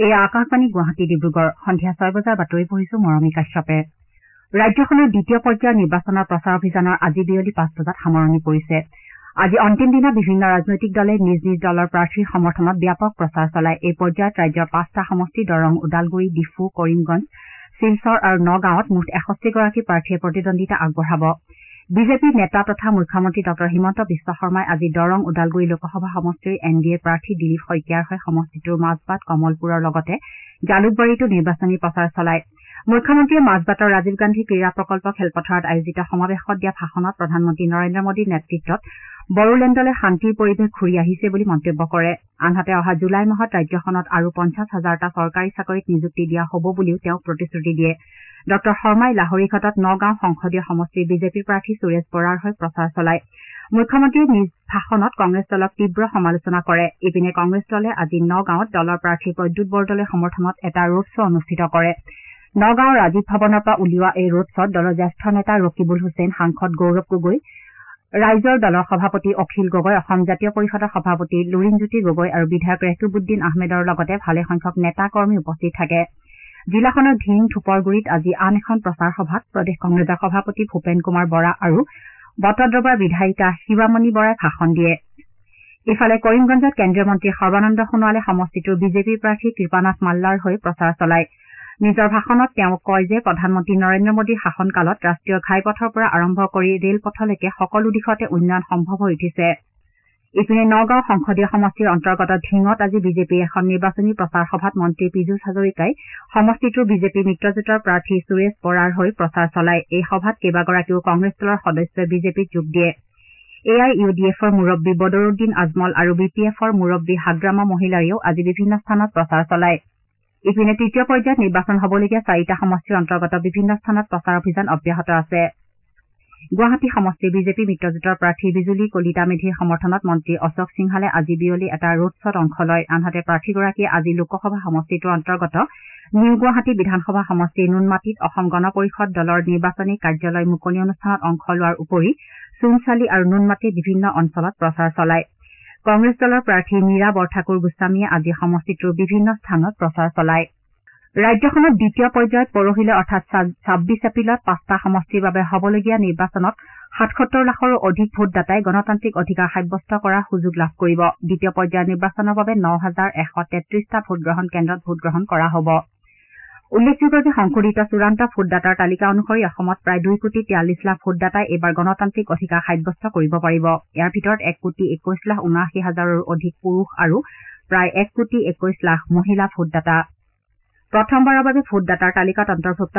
এয়া আকাশবাণী গুৱাহাটী ডিব্ৰুগড় সন্ধিয়া 6 বজাৰ বাতৰি পঢ়িছো মৰমী কাশ্যপে ৰাজ্যখনৰ দ্বিতীয় পৰ্যায়ৰ নিৰ্বাচনৰ প্ৰচাৰ অভিযানৰ আজি বিয়লি 5 বজাত সামৰণি পৰিছে আজি অন্তিম দিনা বিভিন্ন ৰাজনৈতিক দলে নিজ নিজ দলৰ প্ৰাৰ্থীৰ সমৰ্থনত ব্যাপক প্ৰচাৰ চলায় এই পৰ্যায়ত ৰাজ্যৰ 5টা সমষ্টি দৰং ওদালগুৰি ডিফু কৰিমগঞ্জ শিলচৰ আৰু নগাঁৱত মুঠ 61গৰাকী প্ৰাৰ্থীয়ে প্ৰতিদ্বন্দ্বিতা আগবঢ়াব বিজেপিৰ নেতা তথা মুখ্যমন্ত্ৰী ডঃ হিমন্ত বিশ্ব শৰ্মাই আজি দৰং ওদালগুৰি লোকসভা সমষ্টিৰ এনডিএৰ প্ৰাৰ্থী দিলীপ শইকীয়াৰ হৈ সমষ্টিটোৰ মাজবাট কমলপুৰৰ লগতে জালুকবাৰীতো নিৰ্বাচনী প্ৰচাৰ চলায় মুখ্যমন্ত্ৰীয়ে মাজবাটৰ ৰাজীৱ গান্ধী ক্ৰীড়া প্ৰকল্প খেলপথাৰত আয়োজিত সমাৱেশত দিয়া ভাষণত প্ৰধানমন্ত্ৰী নৰেন্দ্ৰ মোদীৰ নেতৃত্বত বড়োলেণ্ডলৈ শান্তিৰ পৰিৱেশ ঘূৰি আহিছে বুলি মন্তব্য কৰে আনহাতে অহা জুলাই মাহত ৰাজ্যখনত আৰু 50,000টা চৰকাৰী চাকৰিত নিযুক্তি দিয়া হ'ব বুলিও তেওঁ প্ৰতিশ্ৰুতি দিয়ে ডঃ শৰ্মাই লাহৰীঘাটত নগাঁও সংসদীয় সমষ্টিৰ বিজেপি প্ৰাৰ্থী সুৰেশ বৰাৰ হৈ প্ৰচাৰ চলায় মুখ্যমন্ত্ৰীয়ে নিজ ভাষণত কংগ্ৰেছ দলক তীব্ৰ সমালোচনা কৰে ইপিনে কংগ্ৰেছ দলে আজি নগাঁৱত দলৰ প্ৰাৰ্থী প্ৰদ্যুৎ বৰদলৈৰ সমৰ্থনত এটা ৰোড শ্ব' অনুষ্ঠিত কৰে নগাঁৱৰ ৰাজীৱ ভৱনৰ পৰা উলিওৱা এই ৰোড শ্বত দলৰ জ্যেষ্ঠ নেতা ৰকিবুল হুছেইন সাংসদ গৌৰৱ গগৈ ৰাইজৰ দলৰ সভাপতি অখিল গগৈ অসম জাতীয় পৰিষদৰ সভাপতি লুৰিণজ্যোতি গগৈ আৰু বিধায়ক ৰেহটুবুদ্দিন আহমেদৰ লগতে ভালেসংখ্যক নেতা কৰ্মী উপস্থিত থাকে জিলাখনৰ ধিং ধুপৰগুৰিত আজি আন এখন প্ৰচাৰ সভাত প্ৰদেশ কংগ্ৰেছৰ সভাপতি ভূপেন কুমাৰ বৰা আৰু বটদ্ৰৱাৰ বিধায়িকা শিৱামণি বৰাই ভাষণ দিয়ে ইফালে কৰিমগঞ্জত কেন্দ্ৰীয় মন্ত্ৰী সৰ্বানন্দ সোণোৱালে সমষ্টিটোৰ বিজেপিৰ প্ৰাৰ্থী কৃপানাথ মাল্লাৰ হৈ প্ৰচাৰ চলায় নিজৰ ভাষণত তেওঁ কয় যে প্ৰধানমন্ত্ৰী নৰেন্দ্ৰ মোদীৰ শাসনকালত ৰাষ্ট্ৰীয় ঘাইপথৰ পৰা আৰম্ভ কৰি ৰেলপথলৈকে সকলো দিশতে উন্নয়ন সম্ভৱ হৈ উঠিছে ইপিনে নগাঁও সংসদীয় সমষ্টিৰ অন্তৰ্গত ধিঙত আজি বিজেপিৰ এখন নিৰ্বাচনী প্ৰচাৰ সভাত মন্ত্ৰী পীযুষ হাজৰিকাই সমষ্টিটোৰ বিজেপি মিত্ৰজোঁটৰ প্ৰাৰ্থী সুৰেশ বৰাৰ হৈ প্ৰচাৰ চলায় এই সভাত কেইবাগৰাকীও কংগ্ৰেছ দলৰ সদস্যই বিজেপিত যোগ দিয়ে AIUDFৰ মুৰব্বী বদৰুদ্দিন আজমল আৰু BPFৰ মুৰব্বী হাগ্ৰামা মহিলাৰীয়েও আজি বিভিন্ন স্থানত প্ৰচাৰ চলায় ইপিনে তৃতীয় পৰ্যায়ত নিৰ্বাচন হ'বলগীয়া 4টা সমষ্টিৰ অন্তৰ্গত বিভিন্ন স্থানত প্ৰচাৰ অভিযান অব্যাহত আছে গুৱাহাটী সমষ্টিৰ বিজেপি মিত্ৰজোঁটৰ প্ৰাৰ্থী বিজুলী কলিতা মেধিৰ সমৰ্থনত মন্ত্ৰী অশোক সিংহালে আজি বিয়লি এটা ৰোড শ্বত অংশ লয় আনহাতে প্ৰাৰ্থীগৰাকীয়ে আজি লোকসভা সমষ্টিটোৰ অন্তৰ্গত নিউ গুৱাহাটী বিধানসভা সমষ্টিৰ নুনমাটিত অসম গণ পৰিষদ দলৰ নিৰ্বাচনী কাৰ্যালয় মুকলি অনুষ্ঠানত অংশ লোৱাৰ উপৰি চুনচালি আৰু নুনমাটিৰ বিভিন্ন অঞ্চলত প্ৰচাৰ চলায় কংগ্ৰেছ দলৰ প্ৰাৰ্থী মীৰা বৰঠাকুৰ গোস্বামীয়ে আজি সমষ্টিটোৰ বিভিন্ন স্থানত প্ৰচাৰ চলায় ৰাজ্যখনত দ্বিতীয় পৰ্যায়ত পৰহিলৈ অৰ্থাৎ 26 এপ্ৰিলত 5টা সমষ্টিৰ বাবে হ'বলগীয়া নিৰ্বাচনত 77 লাখৰো অধিক ভোটদাতাই গণতান্ত্ৰিক অধিকাৰ সাব্যস্ত কৰাৰ সুযোগ লাভ কৰিব দ্বিতীয় পৰ্যায়ৰ নিৰ্বাচনৰ বাবে 9,133টা ভোটগ্ৰহণ কেন্দ্ৰত ভোটগ্ৰহণ কৰা হ'ব উল্লেখযোগ্য যে সংশোধিত চূড়ান্ত ভোটদাতাৰ তালিকা অনুসৰি অসমত প্ৰায় 2,43 লাখ ভোটদাতাই এইবাৰ গণতান্ত্ৰিক অধিকাৰ সাব্যস্ত কৰিব পাৰিব ইয়াৰ ভিতৰত 1,21,79,000ৰো অধিক পুৰুষ আৰু প্ৰায় 1,21,00,000 মহিলা ভোটদাতা প্ৰথমবাৰৰ বাবে ভোটদাতাৰ তালিকাত অন্তৰ্ভুক্ত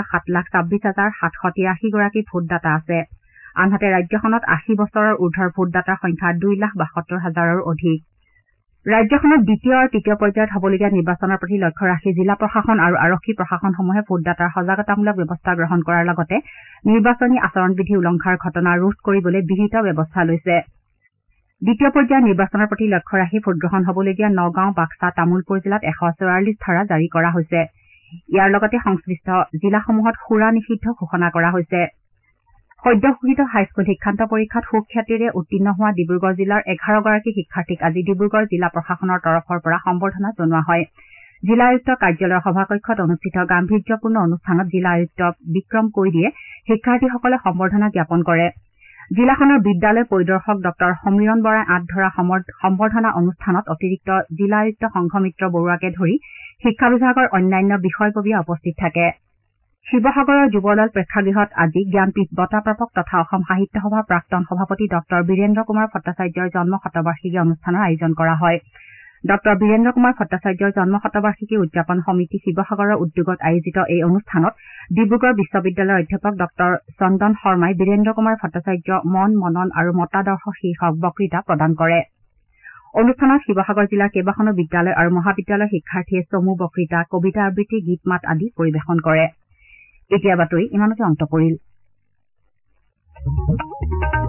7,26,783 গৰাকী ভোটদাতা আছে আনহাতে ৰাজ্যখনত 80 বছৰৰ ঊৰ্ধৰ ভোটদাতাৰ সংখ্যা 2,72,000ৰো অধিক ৰাজ্যখনত দ্বিতীয় আৰু তৃতীয় পৰ্যায়ত হ'বলগীয়া নিৰ্বাচনৰ প্ৰতি লক্ষ্য ৰাখি জিলা প্ৰশাসন আৰু আৰক্ষী প্ৰশাসনসমূহে ভোটদাতাৰ সজাগতামূলক ব্যৱস্থা গ্ৰহণ কৰাৰ লগতে নিৰ্বাচনী আচৰণবিধি উলংঘাৰ ঘটনা ৰোধ কৰিবলৈ বিহিত ব্যৱস্থা লৈছে দ্বিতীয় পৰ্যায়ৰ নিৰ্বাচনৰ প্ৰতি লক্ষ্য ৰাখি ভোটগ্ৰহণ হ'বলগীয়া নগাঁও বাক্সা তামুলপুৰ জিলাত 144 ধাৰা জাৰি কৰা হৈছে ইয়াৰ লগতে সংশ্লিষ্ট জিলাসমূহত সুৰা নিষিদ্ধ ঘোষণা কৰা হৈছে সদ্য ঘোষিত হাইস্কুল শিক্ষান্ত পৰীক্ষাত সুখ্যাতিৰে উত্তীৰ্ণ হোৱা ডিব্ৰুগড় জিলাৰ 11গৰাকী শিক্ষাৰ্থীক আজি ডিব্ৰুগড় জিলা প্ৰশাসনৰ তৰফৰ পৰা সম্বৰ্ধনা জনোৱা হয় জিলা আয়ুক্ত কাৰ্যালয়ৰ সভাকক্ষত অনুষ্ঠিত গাম্ভীৰ্যপূৰ্ণ অনুষ্ঠানত জিলা আয়ুক্ত বিক্ৰম কৈৰিয়ে শিক্ষাৰ্থীসকলক সম্বৰ্ধনা জ্ঞাপন কৰে জিলাখনৰ বিদ্যালয় পৰিদৰ্শক ডঃ সমীৰণ বৰাই আঁত ধৰা সম্বৰ্ধনা অনুষ্ঠানত অতিৰিক্ত জিলা আয়ুক্ত সংঘমিত্ৰ বৰুৱাকে ধৰি শিক্ষা বিভাগৰ অন্যান্য বিষয়ববীয়া উপস্থিত থাকে শিৱসাগৰৰ যুৱদল প্ৰেক্ষাগৃহত আজি জ্ঞানপীঠ বঁটাপ্ৰাপক তথা অসম সাহিত্য সভাৰ প্ৰাক্তন সভাপতি ডঃ বীৰেন্দ্ৰ কুমাৰ ভট্টাচাৰ্যৰ জন্ম শতবাৰ্ষিকী অনুষ্ঠানৰ আয়োজন কৰা হয় ডঃ বীৰেন্দ্ৰ কুমাৰ ভট্টাচাৰ্যৰ জন্ম শতবাৰ্ষিকী উদযাপন সমিতি শিৱসাগৰৰ উদ্যোগত আয়োজিত এই অনুষ্ঠানত ডিব্ৰুগড় বিশ্ববিদ্যালয়ৰ অধ্যাপক ডঃ চন্দন শৰ্মাই বীৰেন্দ্ৰ কুমাৰ ভট্টাচাৰ্য মন মনন আৰু মতাদৰ্শ শীৰ্ষক বক্তৃতা প্ৰদান কৰে অনুষ্ঠানত শিৱসাগৰ জিলাৰ কেইবাখনো বিদ্যালয় আৰু মহাবিদ্যালয়ৰ শিক্ষাৰ্থীয়ে চমু বক্তৃতা কবিতা আবৃত্তি গীত মাত আদি পৰিৱেশন কৰে এতিয়া বাতৰি ইমানতে অন্ত পৰিল